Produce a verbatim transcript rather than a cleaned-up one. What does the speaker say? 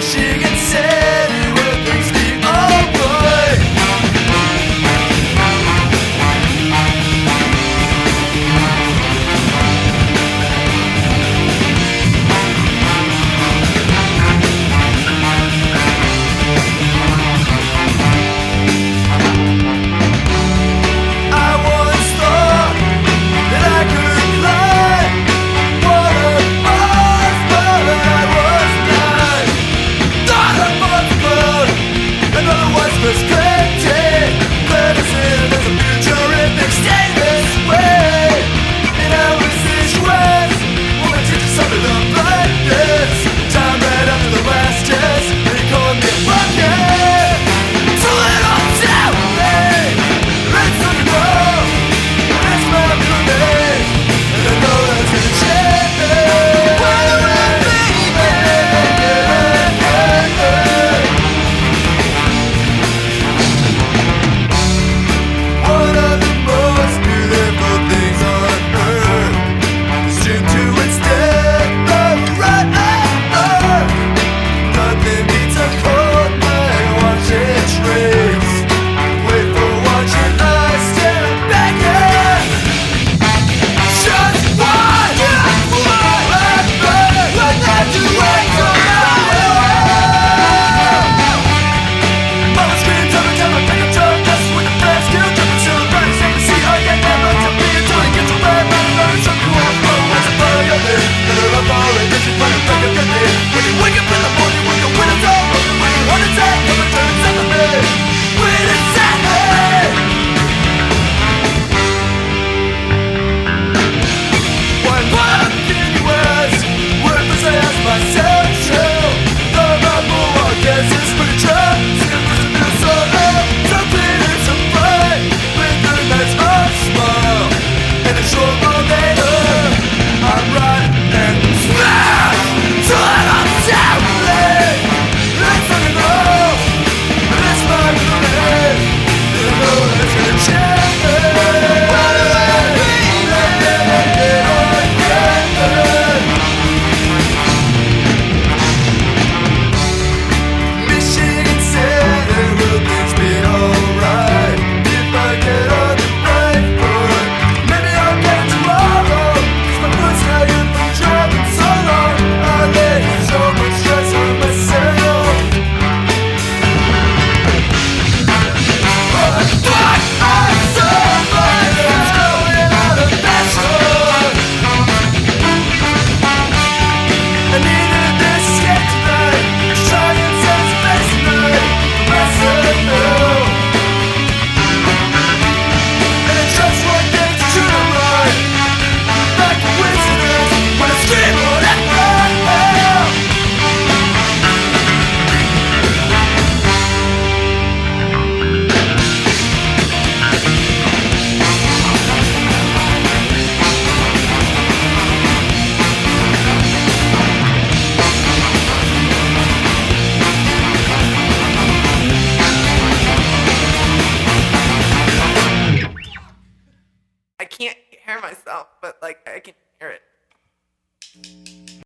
Michigan City, where things be alright. I once thought that I could climb waterfalls, but I was blind. Thought I was good, and otherwise frustrated. Medicine is a future if they stay this way. And I was situated, woman teaches something about this. Time right after the last test, they called me a bucket. It's a little too late. Let's not know. That's my middle name, and I know that's gonna change. Where do I be? One of the most beautiful things on earth is tuned to instead the right earth. Nothing beats a cold night watching trees. Wait for watching eyes stare back at. Just one, just one. Let burn, let that do wait till Mama screams every time I pick up truck. That's when the fast kill jumping still a burning. Same to see all you never to be until you get your bag. My learn something you won't know. What's a fire up there? Never up all it. Did you find a break up your day? When you wake up in the morning, when the wind is over, when your heart attack, come and turn inside the bed. When it's at me. One buck in the west, worthless I ask myself, true. The Bible, I guess it's pretty true. Simple to so low, so clean and so bright. With the nights of smile, and a short long later, I'm right and smash. So I'm down late. Let's fucking go. That's my middle name. You know that's gonna change. Why do I be there? Michigan City, will things be alright? If I get on the right foot, maybe I'll get it tomorrow. 'Cause my foot's tired from driving so long. I lay so much stress on myself. But fuck, I'm somebody that's going out of fashion. I needed this escape tonight. Science says face tonight. I said no. And it's just like this, it's true to right. Like a coincidence, when I scream on that hell. I can't hear myself, but like I can